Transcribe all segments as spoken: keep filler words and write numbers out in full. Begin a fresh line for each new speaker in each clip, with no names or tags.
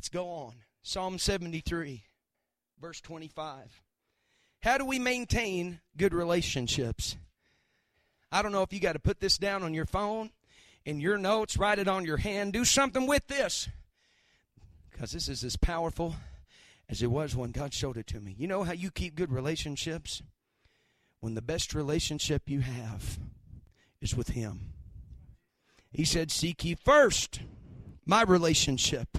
Let's go on. Psalm seventy-three, verse twenty-five. How do we maintain good relationships? I don't know if you got to put this down on your phone, in your notes, write it on your hand, do something with this. Because this is as powerful as it was when God showed it to me. You know how you keep good relationships? When the best relationship you have is with Him. He said, seek ye first my relationship,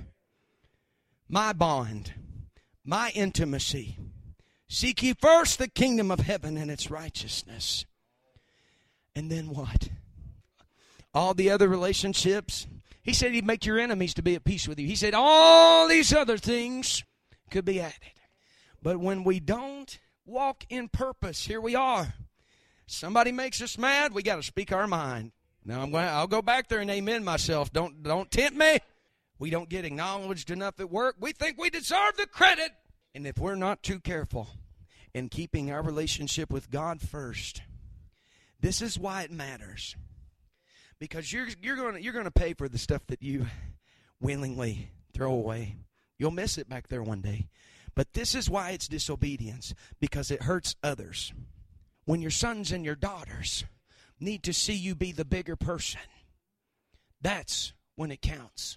my bond, my intimacy. Seek ye first the kingdom of heaven and its righteousness. And then what? All the other relationships. He said He'd make your enemies to be at peace with you. He said all these other things could be added. But when we don't walk in purpose, here we are. Somebody makes us mad, we got to speak our mind. Now I'm going. I'll go back there and amen myself. Don't don't tempt me. We don't get acknowledged enough at work. We think we deserve the credit. And if we're not too careful in keeping our relationship with God first, this is why it matters. Because you're you're going to you're going to pay for the stuff that you willingly throw away. You'll miss it back there one day. But this is why it's disobedience, because it hurts others. When your sons and your daughters need to see you be the bigger person, that's when it counts.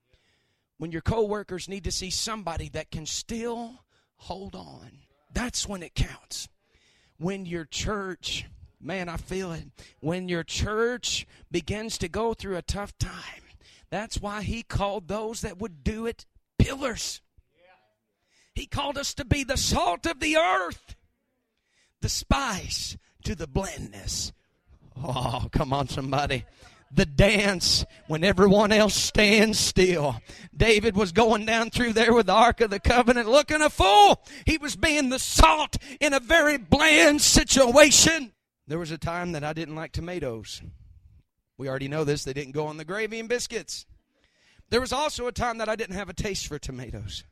When your co-workers need to see somebody that can still hold on, that's when it counts. When your church, man, I feel it. When your church begins to go through a tough time, that's why He called those that would do it pillars. He called us to be the salt of the earth, the spice to the blandness. Oh, come on, somebody. The dance when everyone else stands still. David was going down through there with the Ark of the Covenant looking a fool. He was being the salt in a very bland situation. There was a time that I didn't like tomatoes. We already know this. They didn't go on the gravy and biscuits. There was also a time that I didn't have a taste for tomatoes.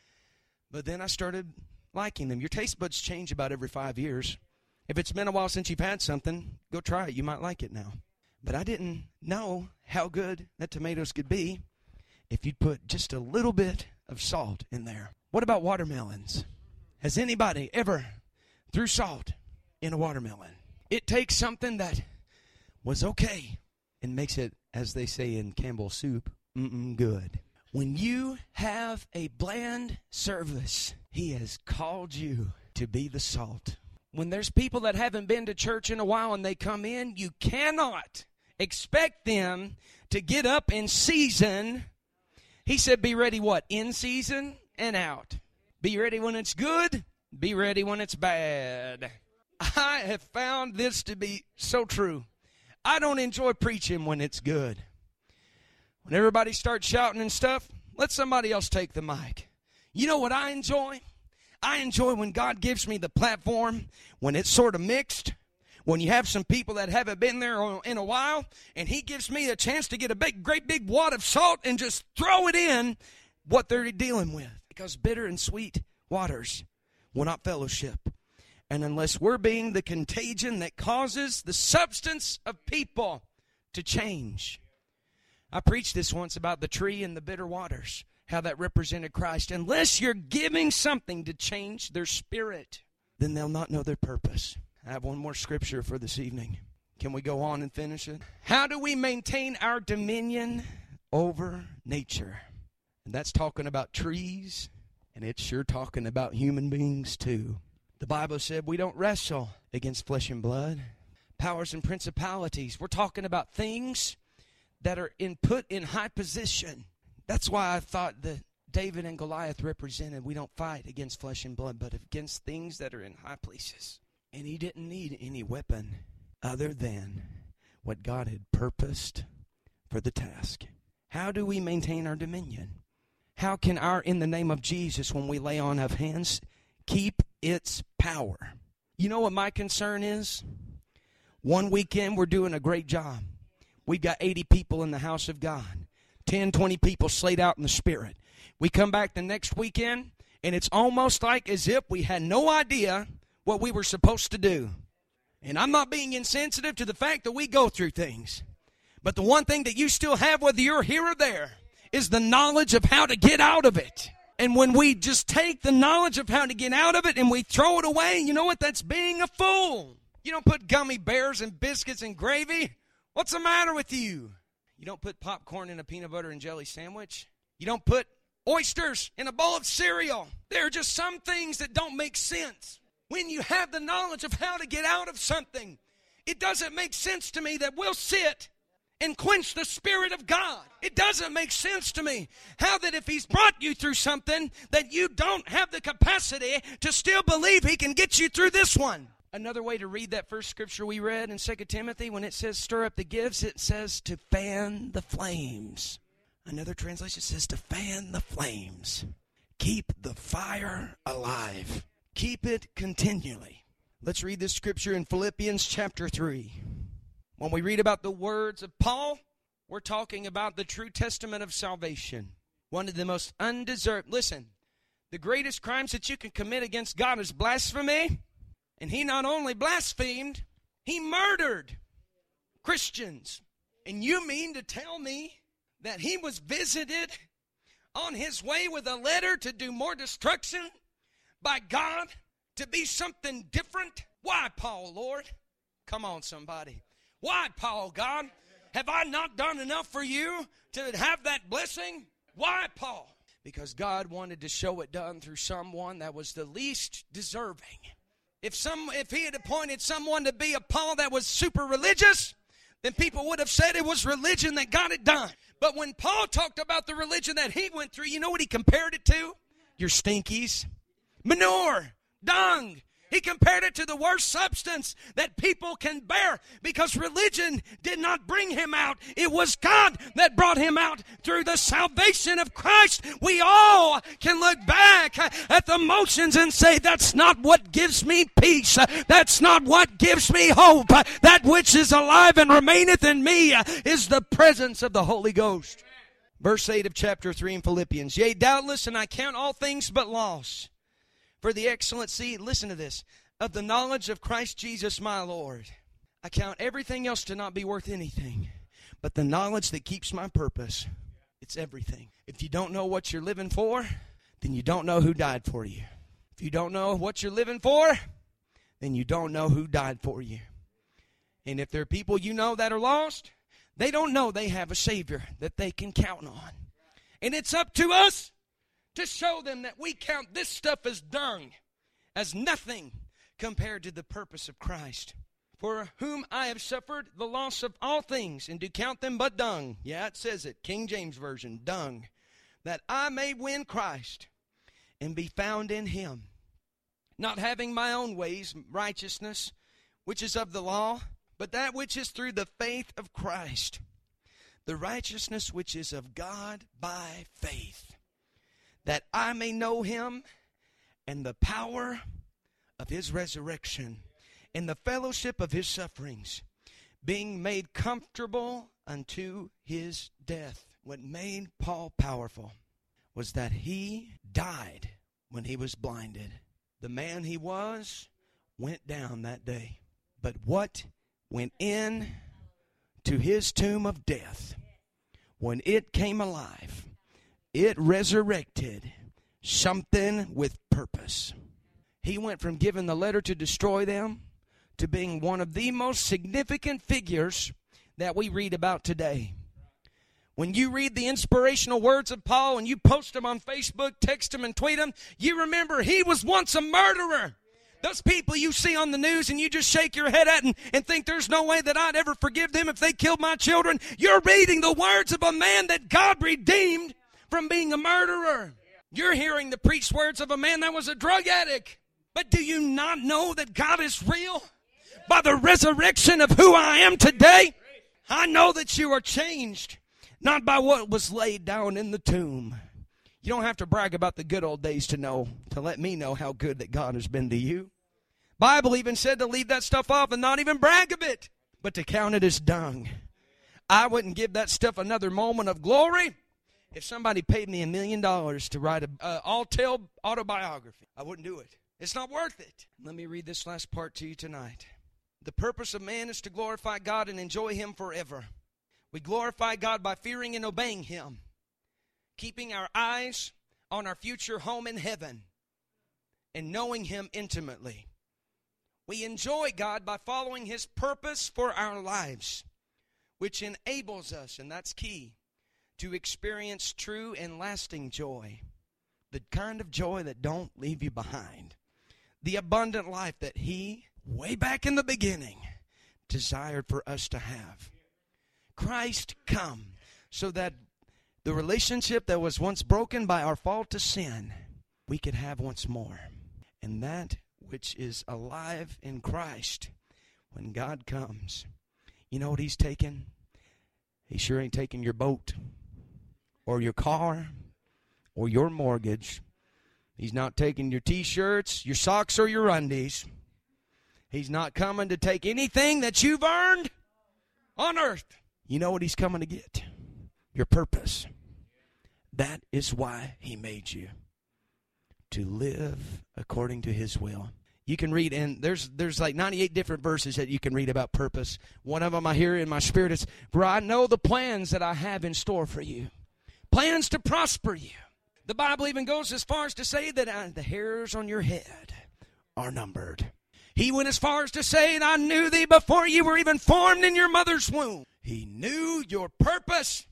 But then I started liking them. Your taste buds change about every five years. If it's been a while since you've had something, go try it. You might like it now. But I didn't know how good that tomatoes could be if you'd put just a little bit of salt in there. What about watermelons? Has anybody ever threw salt in a watermelon? It takes something that was okay and makes it, as they say in Campbell's soup, mm-mm good. When you have a bland service, He has called you to be the salt. When there's people that haven't been to church in a while and they come in, you cannot expect them to get up in season. He said, be ready what? In season and out. Be ready when it's good. Be ready when it's bad. I have found this to be so true. I don't enjoy preaching when it's good. When everybody starts shouting and stuff, let somebody else take the mic. You know what I enjoy? I enjoy when God gives me the platform, when it's sort of mixed, when you have some people that haven't been there in a while, and He gives me a chance to get a big, great big wad of salt and just throw it in what they're dealing with. Because bitter and sweet waters will not fellowship. And unless we're being the contagion that causes the substance of people to change. I preached this once about the tree and the bitter waters, how that represented Christ. Unless you're giving something to change their spirit, then they'll not know their purpose. I have one more scripture for this evening. Can we go on and finish it? How do we maintain our dominion over nature? And that's talking about trees, and it's sure talking about human beings too. The Bible said we don't wrestle against flesh and blood, powers and principalities. We're talking about things that are in put in high position. That's why I thought that David and Goliath represented we don't fight against flesh and blood, but against things that are in high places. And he didn't need any weapon other than what God had purposed for the task. How do we maintain our dominion? How can our, in the name of Jesus, when we lay on of hands, keep its power? You know what my concern is? One weekend we're doing a great job. We've got eighty people in the house of God. ten, twenty people slayed out in the Spirit. We come back the next weekend, and it's almost like as if we had no idea what we were supposed to do. And I'm not being insensitive to the fact that we go through things. But the one thing that you still have, whether you're here or there, is the knowledge of how to get out of it. And when we just take the knowledge of how to get out of it and we throw it away, you know what? That's being a fool. You don't put gummy bears and biscuits and gravy. What's the matter with you? You don't put popcorn in a peanut butter and jelly sandwich. You don't put oysters in a bowl of cereal. There are just some things that don't make sense. When you have the knowledge of how to get out of something, it doesn't make sense to me that we'll sit and quench the Spirit of God. It doesn't make sense to me how that if He's brought you through something, that you don't have the capacity to still believe He can get you through this one. Another way to read that first scripture we read in Second Timothy, when it says stir up the gifts, it says to fan the flames. Another translation says to fan the flames. Keep the fire alive. Keep it continually. Let's read this scripture in Philippians chapter three. When we read about the words of Paul, we're talking about the true testament of salvation. One of the most undeserved. Listen, the greatest crimes that you can commit against God is blasphemy. And he not only blasphemed, he murdered Christians. And you mean to tell me that he was visited on his way with a letter to do more destruction by God, to be something different? Why, Paul, Lord? Come on, somebody. Why, Paul, God? Have I not done enough for you to have that blessing? Why, Paul? Because God wanted to show it done through someone that was the least deserving. If some, if he had appointed someone to be a Paul that was super religious, then people would have said it was religion that got it done. But when Paul talked about the religion that he went through, you know what he compared it to? Your stinkies. Manure. Dung. He compared it to the worst substance that people can bear, because religion did not bring him out. It was God that brought him out through the salvation of Christ. We all can look back at the motions and say, that's not what gives me peace. That's not what gives me hope. That which is alive and remaineth in me is the presence of the Holy Ghost. Verse eight of chapter three in Philippians. Yea, doubtless, and I count all things but loss, for the excellency, listen to this, of the knowledge of Christ Jesus my Lord. I count everything else to not be worth anything, but the knowledge that keeps my purpose, it's everything. If you don't know what you're living for, then you don't know who died for you. If you don't know what you're living for, then you don't know who died for you. And if there are people you know that are lost, they don't know they have a Savior that they can count on. And it's up to us to show them that we count this stuff as dung, as nothing compared to the purpose of Christ. For whom I have suffered the loss of all things, and do count them but dung. Yeah, it says it, King James Version, dung. That I may win Christ, and be found in Him. Not having my own ways, righteousness, which is of the law, but that which is through the faith of Christ. The righteousness which is of God by faith. That I may know Him and the power of His resurrection, and the fellowship of His sufferings, being made comfortable unto His death. What made Paul powerful was that he died when he was blinded. The man he was went down that day. But what went in to his tomb of death, when it came alive, it resurrected something with purpose. He went from giving the letter to destroy them to being one of the most significant figures that we read about today. When you read the inspirational words of Paul and you post them on Facebook, text them and tweet them, you remember he was once a murderer. Those people you see on the news and you just shake your head at and, and think there's no way that I'd ever forgive them if they killed my children. You're reading the words of a man that God redeemed from being a murderer. You're hearing the preached words of a man that was a drug addict. But do you not know that God is real? By the resurrection of who I am today, I know that you are changed, not by what was laid down in the tomb. You don't have to brag about the good old days to know, to let me know how good that God has been to you. Bible even said to leave that stuff off and not even brag of it, but to count it as dung. I wouldn't give that stuff another moment of glory. If somebody paid me a million dollars to write an uh, all-tale autobiography, I wouldn't do it. It's not worth it. Let me read this last part to you tonight. The purpose of man is to glorify God and enjoy Him forever. We glorify God by fearing and obeying Him. keeping our eyes on our future home in heaven and knowing Him intimately. We enjoy God by following His purpose for our lives, which enables us, and that's key, to experience true and lasting joy. The kind of joy that don't leave you behind. The abundant life that He, way back in the beginning, desired for us to have. Christ come so that the relationship that was once broken by our fall to sin, we could have once more. And that which is alive in Christ, when God comes, you know what He's taking? He sure ain't taking your boat or your car or your mortgage. He's not taking your t-shirts, your socks, or your undies. He's not coming to take anything that you've earned on earth. You know what He's coming to get? Your purpose. That is why He made you, to live according to His will. You can read, and there's there's like ninety-eight different verses that you can read about purpose. One of them I hear in my spirit is, for I know the plans that I have in store for you. Plans to prosper you. The Bible even goes as far as to say that uh, the hairs on your head are numbered. He went as far as to say, and I knew thee before you were even formed in your mother's womb. He knew your purpose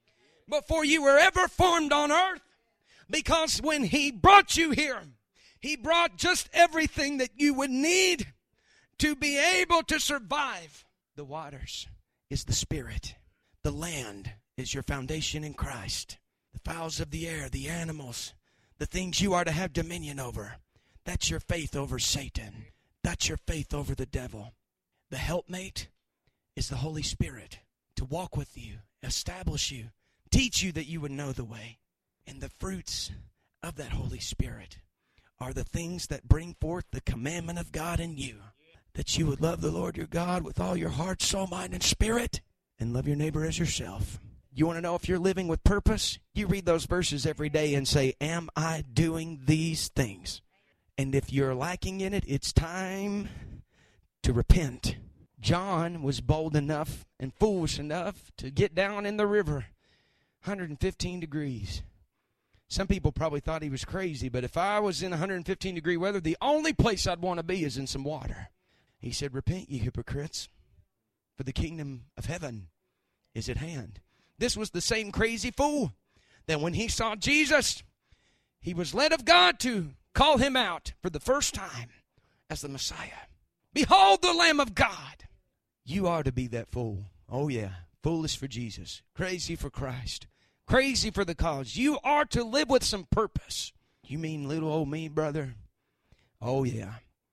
before you were ever formed on earth. Because when He brought you here, He brought just everything that you would need to be able to survive. The waters is the Spirit. The land is your foundation in Christ. The fowls of the air, the animals, the things you are to have dominion over. That's your faith over Satan. That's your faith over the devil. The helpmate is the Holy Spirit to walk with you, establish you, teach you that you would know the way. And the fruits of that Holy Spirit are the things that bring forth the commandment of God in you, that you would love the Lord your God with all your heart, soul, mind, and spirit, and love your neighbor as yourself. You want to know if you're living with purpose? You read those verses every day and say, am I doing these things? And if you're lacking in it, it's time to repent. John was bold enough and foolish enough to get down in the river, one hundred fifteen degrees. Some people probably thought he was crazy, but if I was in one hundred fifteen degree weather, the only place I'd want to be is in some water. He said, repent, ye hypocrites, for the kingdom of heaven is at hand. This was the same crazy fool that when he saw Jesus, he was led of God to call him out for the first time as the Messiah. Behold the Lamb of God. You are to be that fool. Oh yeah, foolish for Jesus, crazy for Christ, crazy for the cause. You are to live with some purpose. You mean little old me, brother? Oh yeah.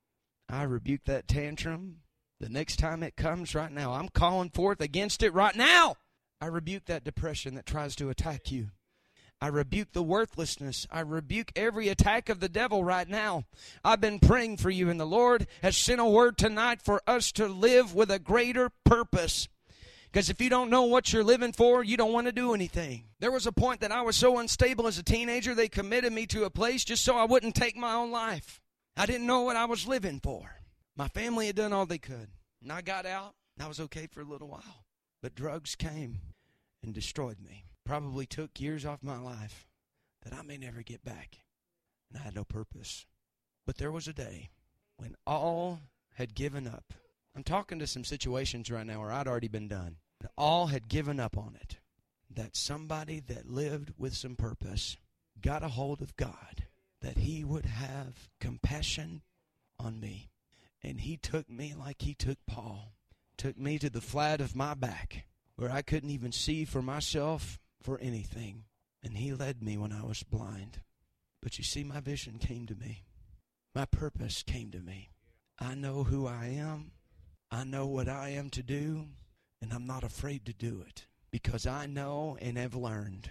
I rebuke that tantrum the next time it comes right now. I'm calling forth against it right now. I rebuke that depression that tries to attack you. I rebuke the worthlessness. I rebuke every attack of the devil right now. I've been praying for you, and the Lord has sent a word tonight for us to live with a greater purpose. Because if you don't know what you're living for, you don't want to do anything. There was a point that I was so unstable as a teenager, they committed me to a place just so I wouldn't take my own life. I didn't know what I was living for. My family had done all they could. And I got out, and I was okay for a little while. But drugs came and destroyed me. Probably took years off my life that I may never get back. And I had no purpose. But there was a day when all had given up. I'm talking to some situations right now where I'd already been done. All had given up on it. That somebody that lived with some purpose got a hold of God, that He would have compassion on me. And He took me like He took Paul. Took me to the flat of my back where I couldn't even see for myself for anything. And He led me when I was blind. But you see, my vision came to me. My purpose came to me. I know who I am. I know what I am to do. And I'm not afraid to do it. Because I know and have learned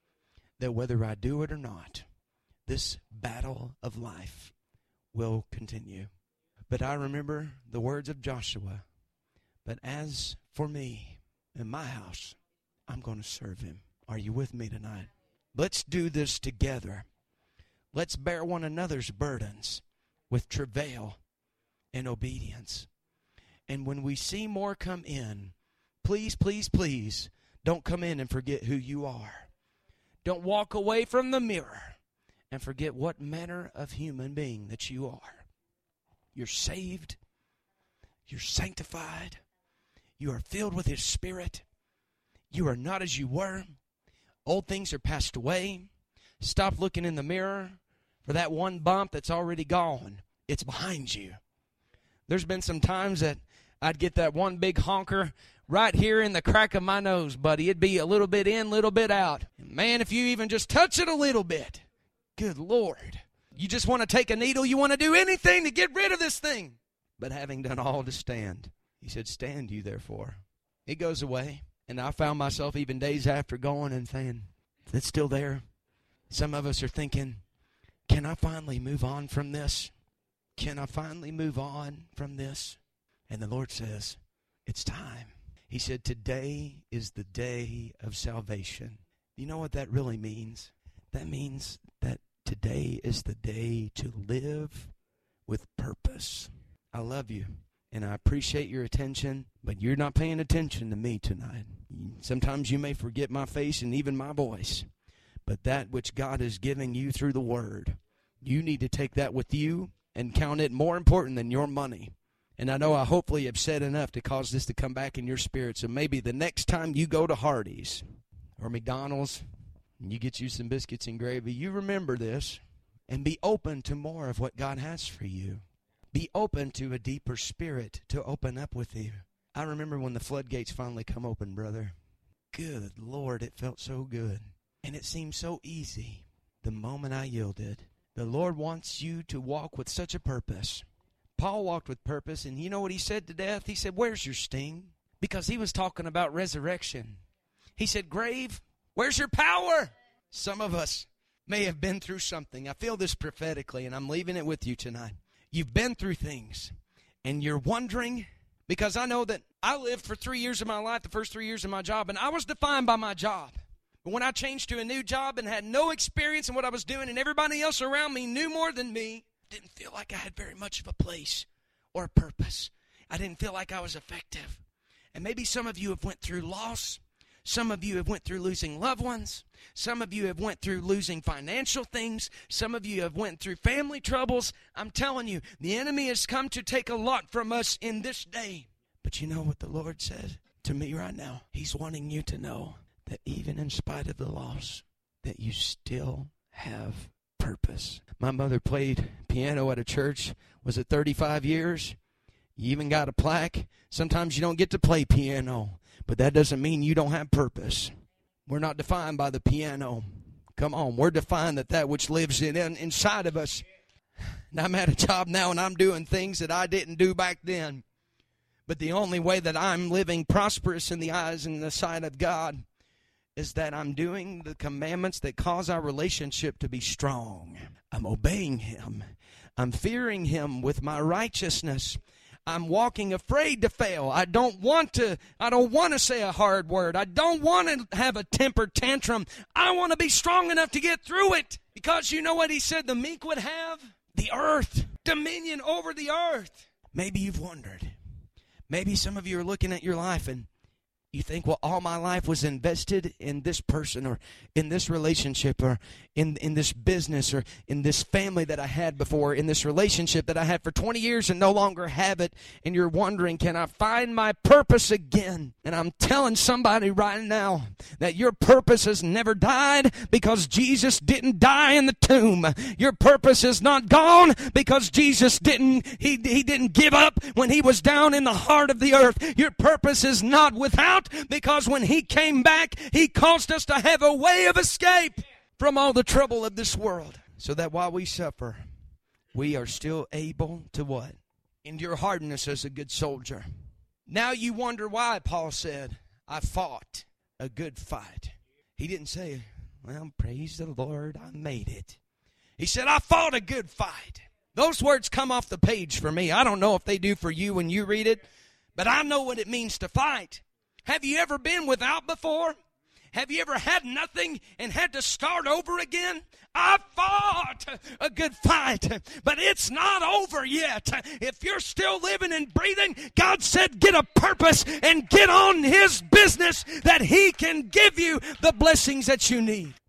that whether I do it or not, this battle of life will continue. But I remember the words of Joshua. But as for me and my house, I'm going to serve Him. Are you with me tonight? Let's do this together. Let's bear one another's burdens with travail and obedience. And when we see more come in, please, please, please, don't come in and forget who you are. Don't walk away from the mirror and forget what manner of human being that you are. You're saved. You're sanctified. You are filled with His Spirit. You are not as you were. Old things are passed away. Stop looking in the mirror for that one bump that's already gone. It's behind you. There's been some times that I'd get that one big honker right here in the crack of my nose, buddy. It'd be a little bit in, a little bit out. And man, if you even just touch it a little bit, good Lord. You just want to take a needle. You want to do anything to get rid of this thing. But having done all to stand, He said, stand you therefore. It goes away. And I found myself even days after going and saying, it's still there. Some of us are thinking, can I finally move on from this? Can I finally move on from this? And the Lord says, it's time. He said, today is the day of salvation. You know what that really means? That means that today is the day to live with purpose. I love you, and I appreciate your attention, but you're not paying attention to me tonight. Sometimes you may forget my face and even my voice, but that which God is giving you through the Word, you need to take that with you and count it more important than your money. And I know I hopefully have said enough to cause this to come back in your spirit. So maybe the next time you go to Hardee's or McDonald's and you get you some biscuits and gravy, you remember this and be open to more of what God has for you. Be open to a deeper spirit to open up with you. I remember when the floodgates finally come open, brother. Good Lord, it felt so good. And it seemed so easy the moment I yielded. The Lord wants you to walk with such a purpose. Paul walked with purpose, and you know what he said to death? He said, where's your sting? Because he was talking about resurrection. He said, grave, where's your power? Some of us may have been through something. I feel this prophetically, and I'm leaving it with you tonight. You've been through things, and you're wondering, because I know that I lived for three years of my life, the first three years of my job, and I was defined by my job. But when I changed to a new job and had no experience in what I was doing, and everybody else around me knew more than me, didn't feel like I had very much of a place or a purpose. I didn't feel like I was effective. And maybe some of you have went through loss. Some of you have went through losing loved ones. Some of you have went through losing financial things. Some of you have went through family troubles. I'm telling you, the enemy has come to take a lot from us in this day. But you know what the Lord says to me right now? He's wanting you to know that even in spite of the loss, that you still have purpose. My mother played piano at a church. Was it thirty-five years? You even got a plaque. Sometimes you don't get to play piano, but that doesn't mean you don't have purpose. We're not defined by the piano. Come on, we're defined that that which lives in, in inside of us. And I'm at a job now, and I'm doing things that I didn't do back then. But the only way that I'm living prosperous in the eyes and the sight of God is that I'm doing the commandments that cause our relationship to be strong. I'm obeying Him. I'm fearing Him with my righteousness. I'm walking afraid to fail. I don't want to, I don't want to say a hard word. I don't want to have a temper tantrum. I want to be strong enough to get through it. Because you know what He said the meek would have? The earth. Dominion over the earth. Maybe you've wondered. Maybe some of you are looking at your life and you think, well, all my life was invested in this person or in this relationship or in, in this business or in this family that I had before, in this relationship that I had for twenty years and no longer have it. And you're wondering, can I find my purpose again? And I'm telling somebody right now that your purpose has never died because Jesus didn't die in the tomb. Your purpose is not gone because Jesus didn't, he, he didn't give up when He was down in the heart of the earth. Your purpose is not without, because when He came back, He caused us to have a way of escape from all the trouble of this world. So that while we suffer, we are still able to what? Endure hardness as a good soldier. Now you wonder why Paul said, I fought a good fight. He didn't say, well, praise the Lord, I made it. He said, I fought a good fight. Those words come off the page for me. I don't know if they do for you when you read it, but I know what it means to fight. Have you ever been without before? Have you ever had nothing and had to start over again? I fought a good fight, but it's not over yet. If you're still living and breathing, God said get a purpose and get on His business that He can give you the blessings that you need.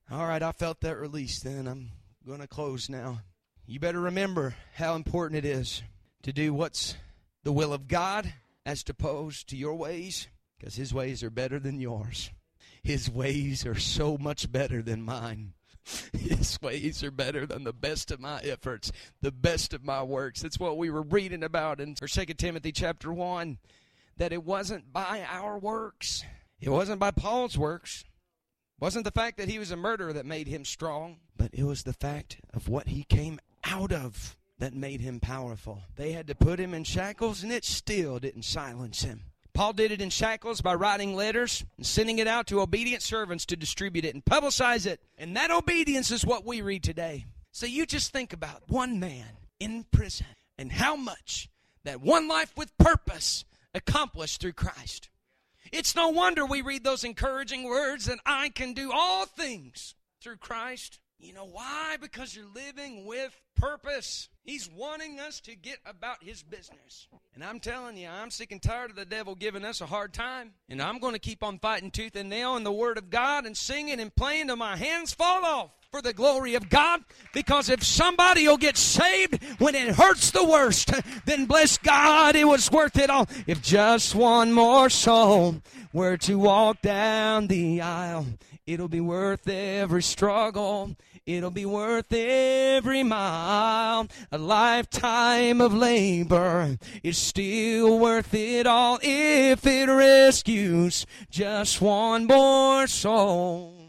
All right, I felt that release then. I'm going to close now. You better remember how important it is to do what's the will of God as opposed to your ways, because His ways are better than yours. His ways are so much better than mine. His ways are better than the best of my efforts, the best of my works. That's what we were reading about in Second Timothy chapter one, that it wasn't by our works. It wasn't by Paul's works. It wasn't the fact that he was a murderer that made him strong, but it was the fact of what he came out of that made him powerful. They had to put him in shackles, and it still didn't silence him. Paul did it in shackles by writing letters and sending it out to obedient servants to distribute it and publicize it. And that obedience is what we read today. So you just think about one man in prison and how much that one life with purpose accomplished through Christ. It's no wonder we read those encouraging words that I can do all things through Christ. You know why? Because you're living with purpose. He's wanting us to get about His business. And I'm telling you, I'm sick and tired of the devil giving us a hard time. And I'm going to keep on fighting tooth and nail in the Word of God and singing and playing till my hands fall off for the glory of God. Because if somebody will get saved when it hurts the worst, then bless God, it was worth it all. If just one more soul were to walk down the aisle, it'll be worth every struggle. It'll be worth every mile. A lifetime of labor is still worth it all if it rescues just one more soul.